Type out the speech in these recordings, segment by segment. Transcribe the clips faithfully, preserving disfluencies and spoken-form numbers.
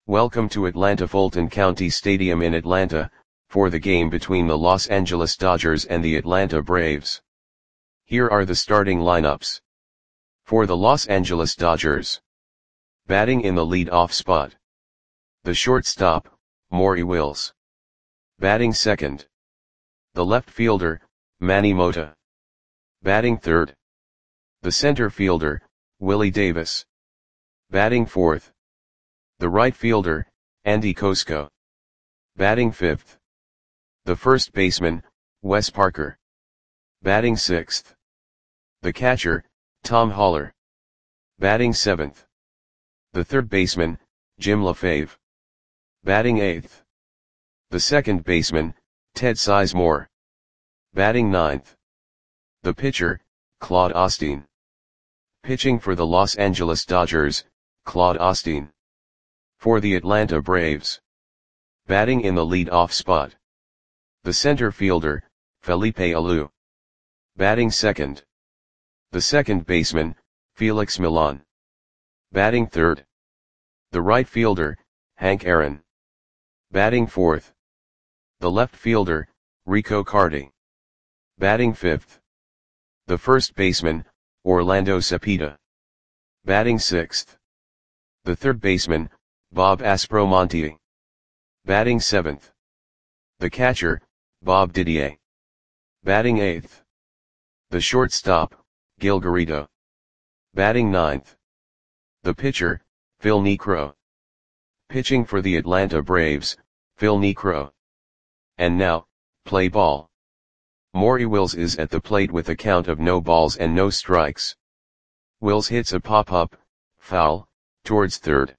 Welcome to Atlanta Fulton County Stadium in Atlanta, for the game between the Los Angeles Dodgers and the Atlanta Braves. Here are the starting lineups. For the Los Angeles Dodgers. Batting in the lead-off spot. The shortstop, Maury Wills. Batting second. The left fielder, Manny Mota. Batting third. The center fielder, Willie Davis. Batting fourth. The right fielder, Andy Kosko. Batting fifth. The first baseman, Wes Parker. Batting sixth. The catcher, Tom Haller. Batting seventh. The third baseman, Jim LaFave. Batting eighth. The second baseman, Ted Sizemore. Batting ninth. The pitcher, Claude Osteen. Pitching for the Los Angeles Dodgers, Claude Osteen. For the Atlanta Braves. Batting in the lead-off spot. The center fielder, Felipe Alou. Batting second. The second baseman, Felix Millan. Batting third. The right fielder, Hank Aaron. Batting fourth. The left fielder, Rico Carty. Batting fifth. The first baseman, Orlando Cepeda. Batting sixth. The third baseman, Bob Aspromonte. Batting seventh. The catcher, Bob Didier. Batting eighth. The shortstop, Gil Garrido. Batting ninth. The pitcher, Phil Niekro. Pitching for the Atlanta Braves, Phil Niekro. And now, play ball. Maury Wills is at the plate with a count of no balls and no strikes. Wills hits a pop-up, foul, towards third.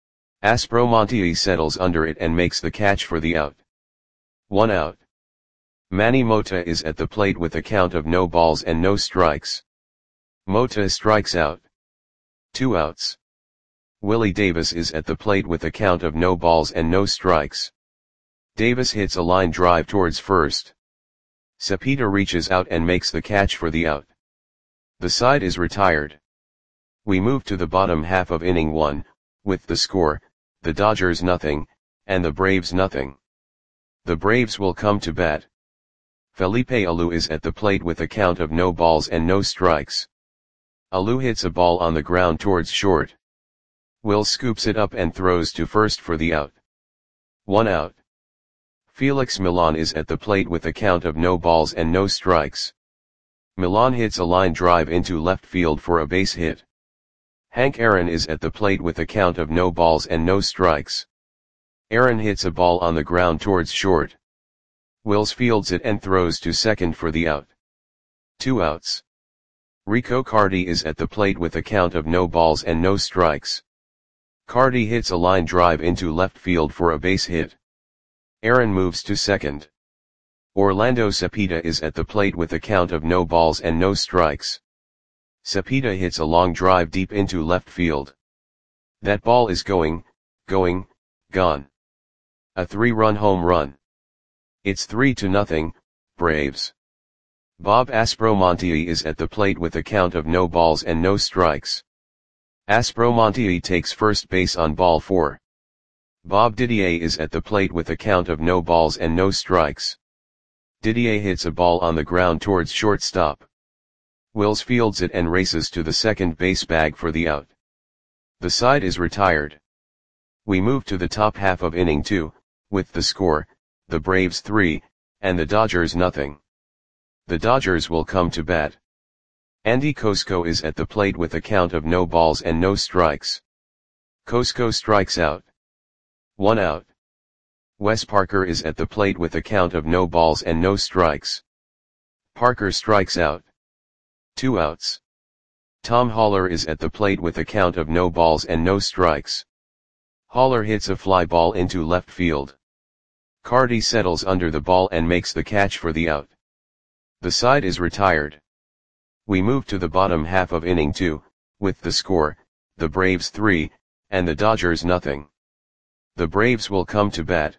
Aspromonte settles under it and makes the catch for the out. One out. Manny Mota is at the plate with a count of no balls and no strikes. Mota strikes out. Two outs. Willie Davis is at the plate with a count of no balls and no strikes. Davis hits a line drive towards first. Cepeda reaches out and makes the catch for the out. The side is retired. We move to the bottom half of inning one, with the score, the Dodgers nothing, and the Braves nothing. The Braves will come to bat. Felipe Alou is at the plate with a count of no balls and no strikes. Alou hits a ball on the ground towards short. Wills scoops it up and throws to first for the out. One out. Felix Millan is at the plate with a count of no balls and no strikes. Millan hits a line drive into left field for a base hit. Hank Aaron is at the plate with a count of no balls and no strikes. Aaron hits a ball on the ground towards short. Wills fields it and throws to second for the out. Two outs. Rico Carty is at the plate with a count of no balls and no strikes. Carty hits a line drive into left field for a base hit. Aaron moves to second. Orlando Cepeda is at the plate with a count of no balls and no strikes. Cepeda hits a long drive deep into left field. That ball is going, going, gone. A three-run home run. It's three to nothing, Braves. Bob Aspromonte is at the plate with a count of no balls and no strikes. Aspromonte takes first base on ball four. Bob Didier is at the plate with a count of no balls and no strikes. Didier hits a ball on the ground towards shortstop. Wills fields it and races to the second base bag for the out. The side is retired. We move to the top half of inning two, with the score, the Braves three, and the Dodgers nothing. The Dodgers will come to bat. Andy Kosko is at the plate with a count of no balls and no strikes. Kosko strikes out. One out. Wes Parker is at the plate with a count of no balls and no strikes. Parker strikes out. Two outs. Tom Haller is at the plate with a count of no balls and no strikes. Haller hits a fly ball into left field. Carty settles under the ball and makes the catch for the out. The side is retired. We move to the bottom half of inning two, with the score, the Braves three, and the Dodgers nothing. The Braves will come to bat.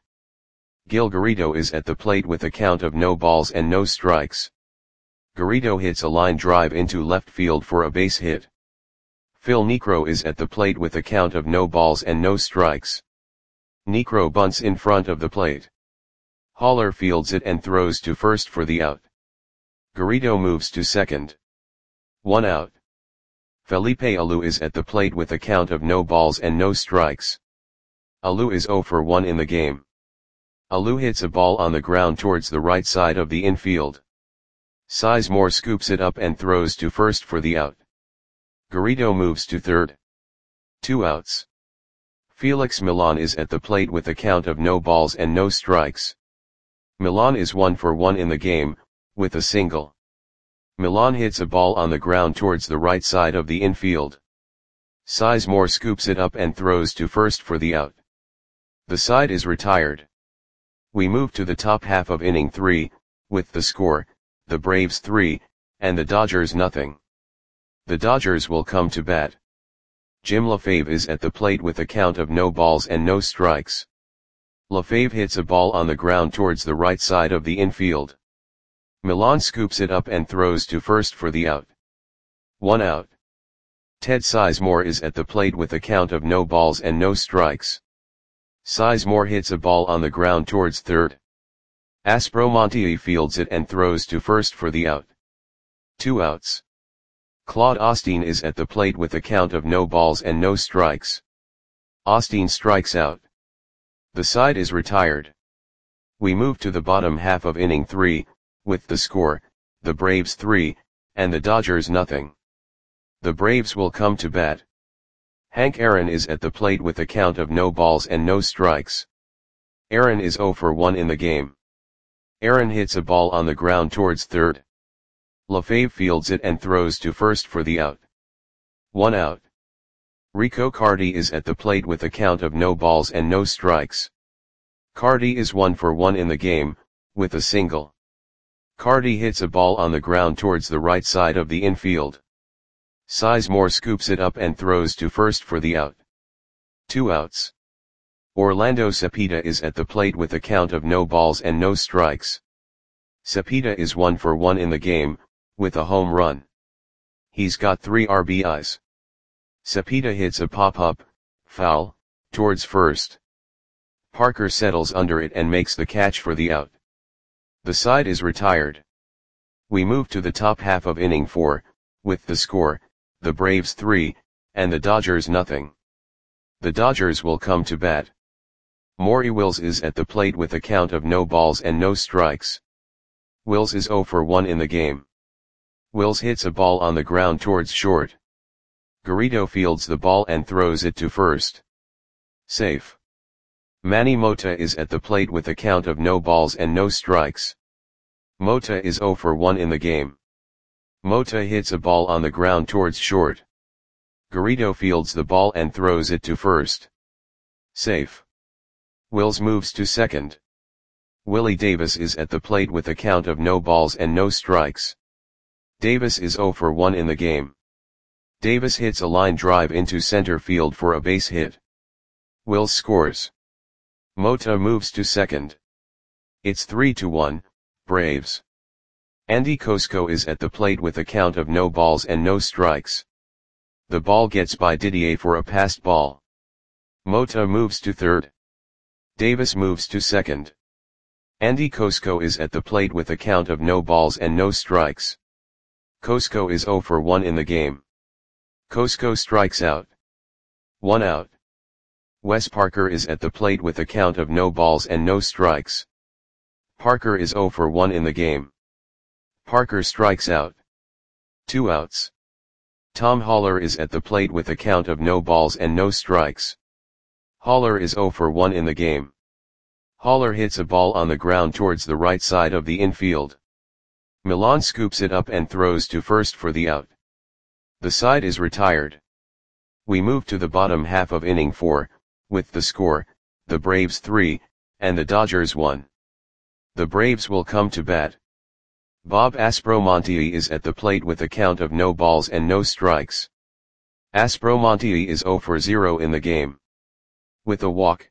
Gil Garrido is at the plate with a count of no balls and no strikes. Garrido hits a line drive into left field for a base hit. Phil Niekro is at the plate with a count of no balls and no strikes. Niekro bunts in front of the plate. Haller fields it and throws to first for the out. Garrido moves to second. One out. Felipe Alou is at the plate with a count of no balls and no strikes. Alou is zero for one in the game. Alou hits a ball on the ground towards the right side of the infield. Sizemore scoops it up and throws to first for the out. Garrido moves to third. Two outs. Felix Millan is at the plate with a count of no balls and no strikes. Millan is one for one in the game, with a single. Millan hits a ball on the ground towards the right side of the infield. Sizemore scoops it up and throws to first for the out. The side is retired. We move to the top half of inning three, with the score, the Braves three, and the Dodgers nothing. The Dodgers will come to bat. Jim LaFave is at the plate with a count of no balls and no strikes. LaFave hits a ball on the ground towards the right side of the infield. Millan scoops it up and throws to first for the out. One out. Ted Sizemore is at the plate with a count of no balls and no strikes. Sizemore hits a ball on the ground towards third. Aspromonte fields it and throws to first for the out. Two outs. Claude Osteen is at the plate with a count of no balls and no strikes. Osteen strikes out. The side is retired. We move to the bottom half of inning three, with the score, the Braves three, and the Dodgers nothing. The Braves will come to bat. Hank Aaron is at the plate with a count of no balls and no strikes. Aaron is zero for one in the game. Aaron hits a ball on the ground towards third. LaFave fields it and throws to first for the out. One out. Rico Cardi is at the plate with a count of no balls and no strikes. Cardi is one for one in the game, with a single. Cardi hits a ball on the ground towards the right side of the infield. Sizemore scoops it up and throws to first for the out. Two outs. Orlando Cepeda is at the plate with a count of no balls and no strikes. Cepeda is one for one in the game, with a home run. He's got three R B Is. Cepeda hits a pop-up, foul, towards first. Parker settles under it and makes the catch for the out. The side is retired. We move to the top half of inning four, with the score, the Braves three, and the Dodgers nothing. The Dodgers will come to bat. Maury Wills is at the plate with a count of no balls and no strikes. Wills is zero for one in the game. Wills hits a ball on the ground towards short. Garrido fields the ball and throws it to first. Safe. Manny Mota is at the plate with a count of no balls and no strikes. Mota is zero for one in the game. Mota hits a ball on the ground towards short. Garrido fields the ball and throws it to first. Safe. Wills moves to second. Willie Davis is at the plate with a count of no balls and no strikes. Davis is zero for one in the game. Davis hits a line drive into center field for a base hit. Wills scores. Mota moves to second. It's three to one, Braves. Andy Cosco is at the plate with a count of no balls and no strikes. The ball gets by Didier for a passed ball. Mota moves to third. Davis moves to second. Andy Cosco is at the plate with a count of no balls and no strikes. Cosco is zero for one in the game. Cosco strikes out. One out. Wes Parker is at the plate with a count of no balls and no strikes. Parker is zero for one in the game. Parker strikes out. Two outs. Tom Haller is at the plate with a count of no balls and no strikes. Haller is zero for one in the game. Haller hits a ball on the ground towards the right side of the infield. Millan scoops it up and throws to first for the out. The side is retired. We move to the bottom half of inning four, with the score, the Braves three, and the Dodgers one. The Braves will come to bat. Bob Aspromonte is at the plate with a count of no balls and no strikes. Aspromonte is zero for zero in the game. With a walk.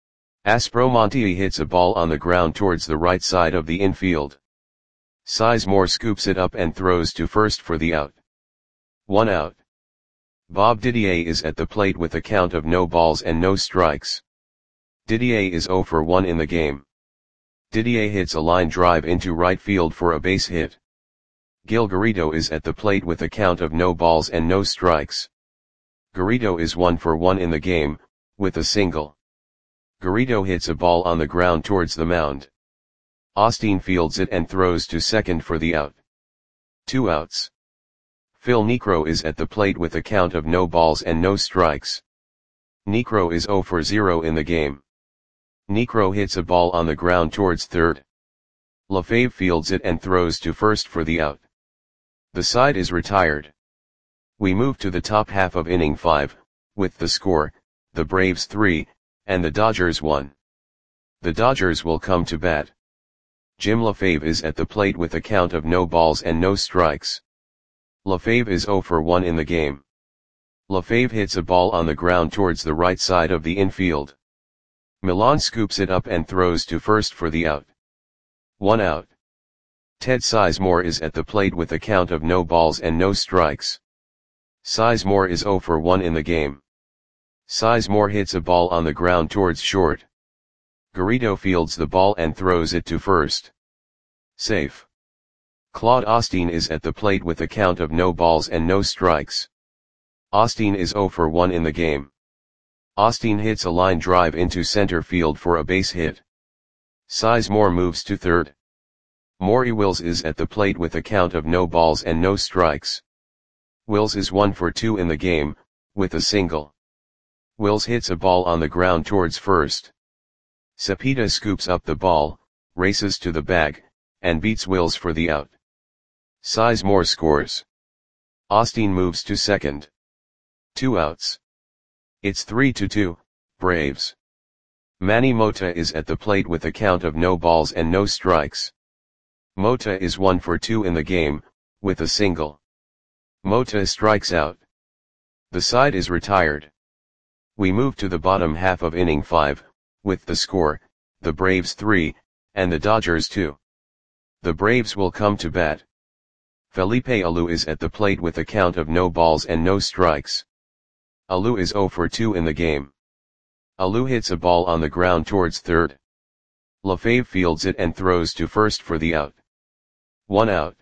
Aspromonte hits a ball on the ground towards the right side of the infield. Sizemore scoops it up and throws to first for the out. One out. Bob Didier is at the plate with a count of no balls and no strikes. Didier is zero for one in the game. Didier hits a line drive into right field for a base hit. Gil Garrido is at the plate with a count of no balls and no strikes. Garrido is one for one in the game, with a single. Garrido hits a ball on the ground towards the mound. Osteen fields it and throws to second for the out. Two outs. Phil Niekro is at the plate with a count of no balls and no strikes. Niekro is zero for zero in the game. Niekro hits a ball on the ground towards third. Lefebvre fields it and throws to first for the out. The side is retired. We move to the top half of inning five, with the score, the Braves three, and the Dodgers one. The Dodgers will come to bat. Jim Lefebvre is at the plate with a count of no balls and no strikes. Lefebvre is zero for one in the game. Lefebvre hits a ball on the ground towards the right side of the infield. Millan scoops it up and throws to first for the out. One out. Ted Sizemore is at the plate with a count of no balls and no strikes. Sizemore is zero for one in the game. Sizemore hits a ball on the ground towards short. Garrido fields the ball and throws it to first. Safe. Claude Osteen is at the plate with a count of no balls and no strikes. Osteen is zero for one in the game. Osteen hits a line drive into center field for a base hit. Sizemore moves to third. Maury Wills is at the plate with a count of no balls and no strikes. Wills is one for two in the game, with a single. Wills hits a ball on the ground towards first. Cepeda scoops up the ball, races to the bag, and beats Wills for the out. Sizemore scores. Osteen moves to second. Two outs. It's three to two, Braves. Manny Mota is at the plate with a count of no balls and no strikes. Mota is one for two in the game, with a single. Mota strikes out. The side is retired. We move to the bottom half of inning five, with the score, the Braves three, and the Dodgers two. The Braves will come to bat. Felipe Alou is at the plate with a count of no balls and no strikes. Alou is zero for two in the game. Alou hits a ball on the ground towards third. Lefebvre fields it and throws to first for the out. One out.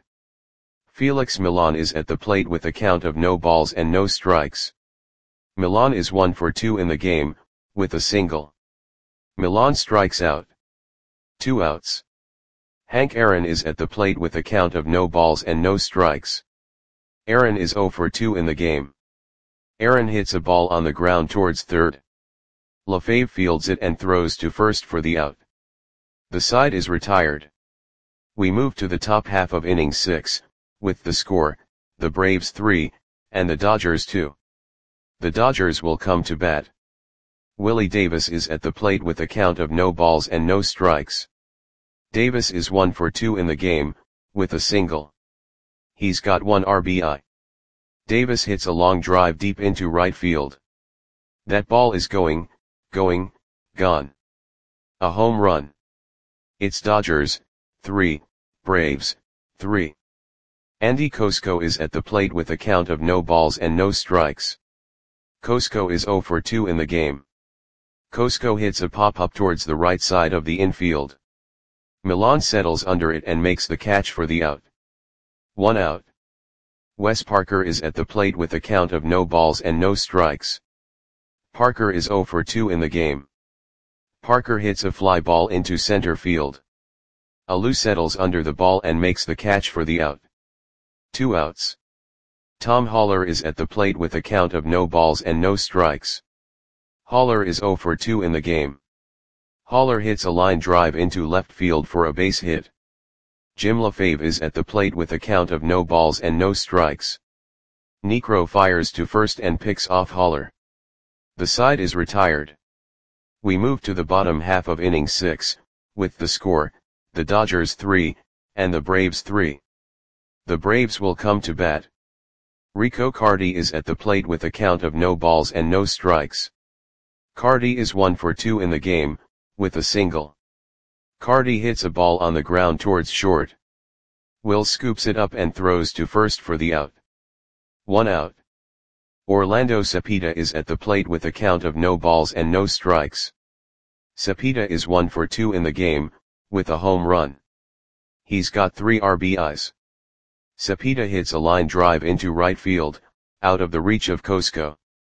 Felix Millan is at the plate with a count of no balls and no strikes. Millan is one for two in the game, with a single. Millan strikes out. Two outs. Hank Aaron is at the plate with a count of no balls and no strikes. Aaron is zero for two in the game. Aaron hits a ball on the ground towards third. Lefebvre fields it and throws to first for the out. The side is retired. We move to the top half of inning six, with the score, the Braves three, and the Dodgers two. The Dodgers will come to bat. Willie Davis is at the plate with a count of no balls and no strikes. Davis is one for two in the game, with a single. He's got one R B I. Davis hits a long drive deep into right field. That ball is going, going, gone. A home run. It's Dodgers, three, Braves, three. Andy Cosco is at the plate with a count of no balls and no strikes. Cosco is zero for two in the game. Cosco hits a pop-up towards the right side of the infield. Millan settles under it and makes the catch for the out. One out. Wes Parker is at the plate with a count of no balls and no strikes. Parker is zero for two in the game. Parker hits a fly ball into center field. Alou settles under the ball and makes the catch for the out. Two outs. Tom Haller is at the plate with a count of no balls and no strikes. Haller is zero for two in the game. Haller hits a line drive into left field for a base hit. Jim Lefebvre is at the plate with a count of no balls and no strikes. Niekro fires to first and picks off Haller. The side is retired. We move to the bottom half of inning six, with the score, the Dodgers three, and the Braves three. The Braves will come to bat. Rico Carty is at the plate with a count of no balls and no strikes. Carty is one for two in the game, with a single. Carty hits a ball on the ground towards short. Will scoops it up and throws to first for the out. One out. Orlando Cepeda is at the plate with a count of no balls and no strikes. Cepeda is one for two in the game, with a home run. He's got three R B Is. Cepeda hits a line drive into right field, out of the reach of Cosco.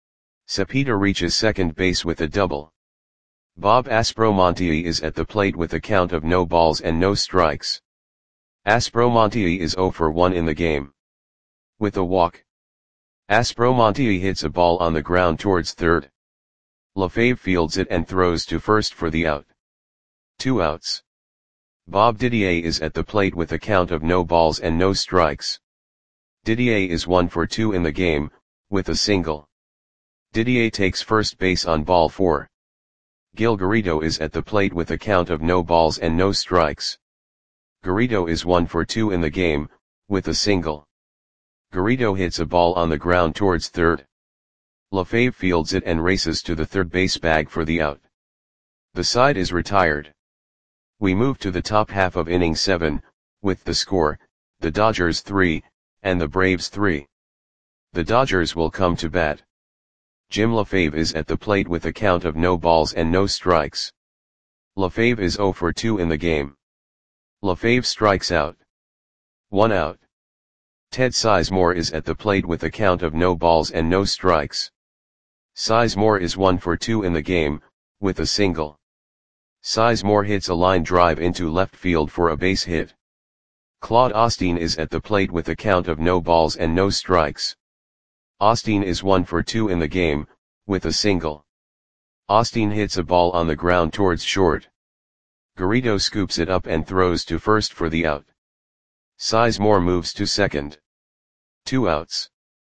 Cepeda reaches second base with a double. Bob Aspromonte is at the plate with a count of no balls and no strikes. Aspromonte is zero for one in the game. With a walk, Aspromonte hits a ball on the ground towards third. LaFave fields it and throws to first for the out. Two outs. Bob Didier is at the plate with a count of no balls and no strikes. Didier is one for two in the game, with a single. Didier takes first base on ball four. Gil Garrido is at the plate with a count of no balls and no strikes. Garrido is one for two in the game, with a single. Garrido hits a ball on the ground towards third. LaFave fields it and races to the third base bag for the out. The side is retired. We move to the top half of inning seven, with the score, the Dodgers three, and the Braves three. The Dodgers will come to bat. Jim LaFave is at the plate with a count of no balls and no strikes. LaFave is zero for two in the game. LaFave strikes out. One out. Ted Sizemore is at the plate with a count of no balls and no strikes. Sizemore is one for two in the game, with a single. Sizemore hits a line drive into left field for a base hit. Claude Osteen is at the plate with a count of no balls and no strikes. Osteen is one for two in the game, with a single. Osteen hits a ball on the ground towards short. Garrido scoops it up and throws to first for the out. Sizemore moves to second. Two outs.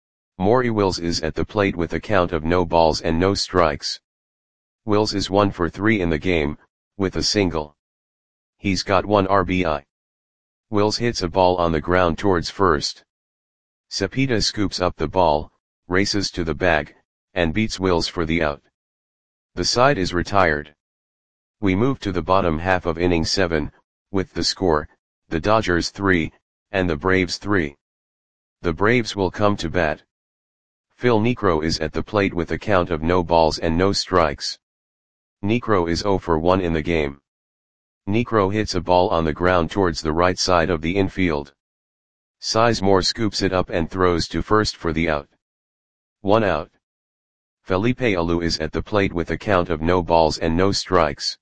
Maury Wills is at the plate with a count of no balls and no strikes. Wills is one for three in the game, with a single. He's got one R B I. Wills hits a ball on the ground towards first. Cepeda scoops up the ball, races to the bag, and beats Wills for the out. The side is retired. We move to the bottom half of inning seven, with the score, the Dodgers three, and the Braves three. The Braves will come to bat. Phil Niekro is at the plate with a count of no balls and no strikes. Niekro is zero for one in the game. Niekro hits a ball on the ground towards the right side of the infield. Sizemore scoops it up and throws to first for the out. One out. Felipe Alou is at the plate with a count of no balls and no strikes.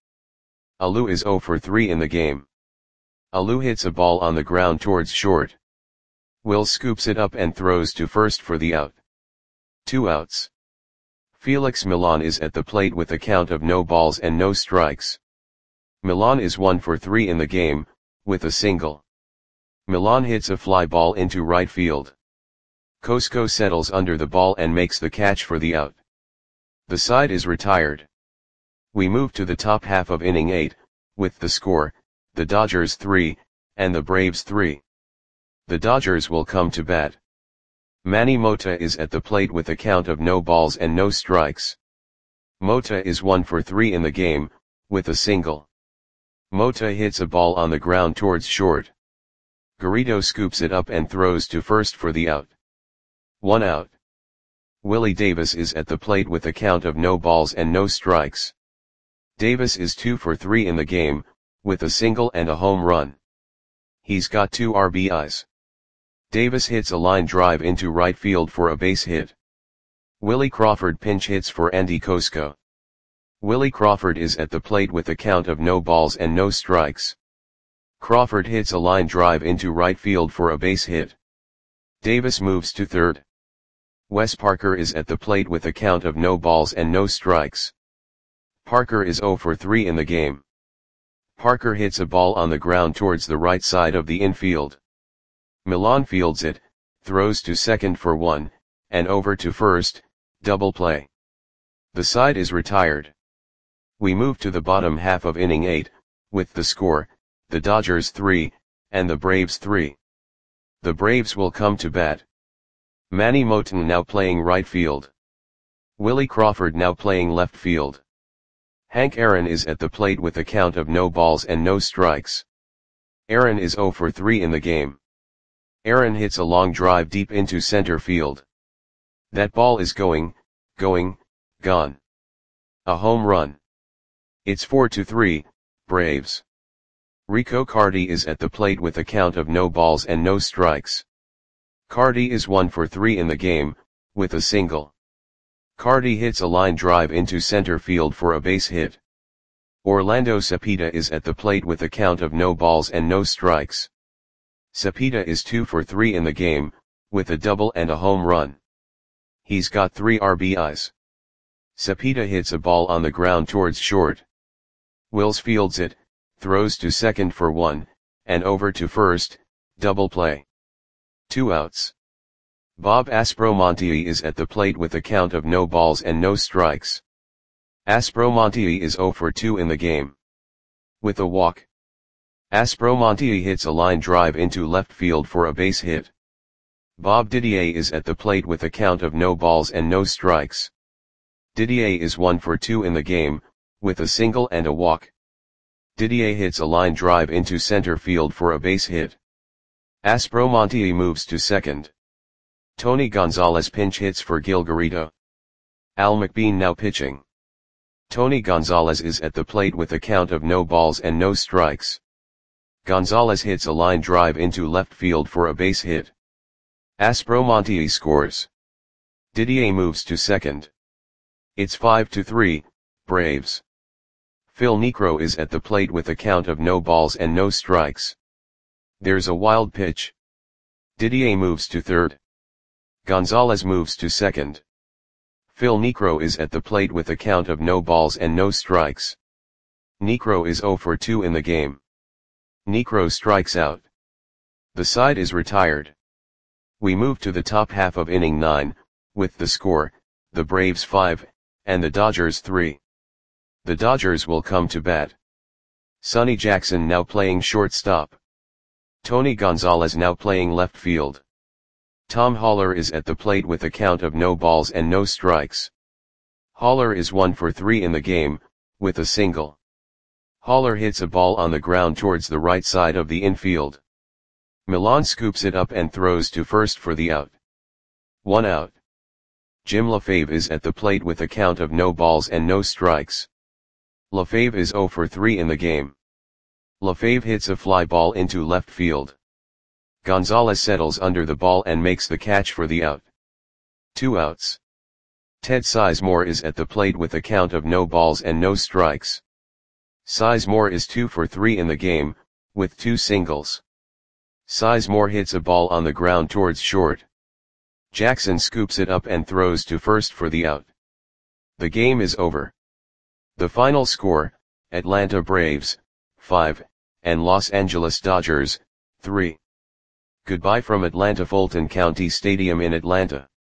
Alou is zero for three in the game. Alou hits a ball on the ground towards short. Will scoops it up and throws to first for the out. Two outs. Felix Millan is at the plate with a count of no balls and no strikes. Millan is one for three in the game, with a single. Millan hits a fly ball into right field. Cosco settles under the ball and makes the catch for the out. The side is retired. We move to the top half of inning eight, with the score, the Dodgers three, and the Braves three. The Dodgers will come to bat. Manny Mota is at the plate with a count of no balls and no strikes. Mota is one for three in the game, with a single. Mota hits a ball on the ground towards short. Garrido scoops it up and throws to first for the out. One out. Willie Davis is at the plate with a count of no balls and no strikes. Davis is two for three in the game, with a single and a home run. He's got two R B Is. Davis hits a line drive into right field for a base hit. Willie Crawford pinch hits for Andy Cosco. Willie Crawford is at the plate with a count of no balls and no strikes. Crawford hits a line drive into right field for a base hit. Davis moves to third. Wes Parker is at the plate with a count of no balls and no strikes. Parker is zero for three in the game. Parker hits a ball on the ground towards the right side of the infield. Millan fields it, throws to second for one, and over to first, double play. The side is retired. We move to the bottom half of inning eight, with the score, the Dodgers three, and the Braves three. The Braves will come to bat. Manny Moton now playing right field. Willie Crawford now playing left field. Hank Aaron is at the plate with a count of no balls and no strikes. Aaron is zero for three in the game. Aaron hits a long drive deep into center field. That ball is going, going, gone. A home run. It's four to three, Braves. Rico Carty is at the plate with a count of no balls and no strikes. Carty is one for three in the game, with a single. Carty hits a line drive into center field for a base hit. Orlando Cepeda is at the plate with a count of no balls and no strikes. Cepeda is two for three in the game, with a double and a home run. He's got three R B Is. Cepeda hits a ball on the ground towards short. Wills fields it, throws to second for one, and over to first, double play. Two outs. Bob Aspromonte is at the plate with a count of no balls and no strikes. Aspromonte is zero for two in the game. With a walk. Aspromonte hits a line drive into left field for a base hit. Bob Didier is at the plate with a count of no balls and no strikes. Didier is one for two in the game, with a single and a walk. Didier hits a line drive into center field for a base hit. Aspromonte moves to second. Tony Gonzalez pinch hits for Gil Garrido. Al McBean now pitching. Tony Gonzalez is at the plate with a count of no balls and no strikes. Gonzalez hits a line drive into left field for a base hit. Aspromonte scores. Didier moves to second. It's five to three, Braves. Phil Niekro is at the plate with a count of no balls and no strikes. There's a wild pitch. Didier moves to third. Gonzalez moves to second. Phil Niekro is at the plate with a count of no balls and no strikes. Niekro is zero for two in the game. Niekro strikes out. The side is retired. We move to the top half of inning nine, with the score, the Braves five, and the Dodgers three. The Dodgers will come to bat. Sonny Jackson now playing shortstop. Tony Gonzalez now playing left field. Tom Haller is at the plate with a count of no balls and no strikes. Haller is one for three in the game, with a single. Haller hits a ball on the ground towards the right side of the infield. Milan scoops it up and throws to first for the out. One out. Jim LaFave is at the plate with a count of no balls and no strikes. LaFave is zero for three in the game. LaFave hits a fly ball into left field. Gonzalez settles under the ball and makes the catch for the out. Two outs. Ted Sizemore is at the plate with a count of no balls and no strikes. Sizemore is two for three in the game, with two singles. Sizemore hits a ball on the ground towards short. Jackson scoops it up and throws to first for the out. The game is over. The final score, Atlanta Braves, five, and Los Angeles Dodgers, three. Goodbye from Atlanta Fulton County Stadium in Atlanta.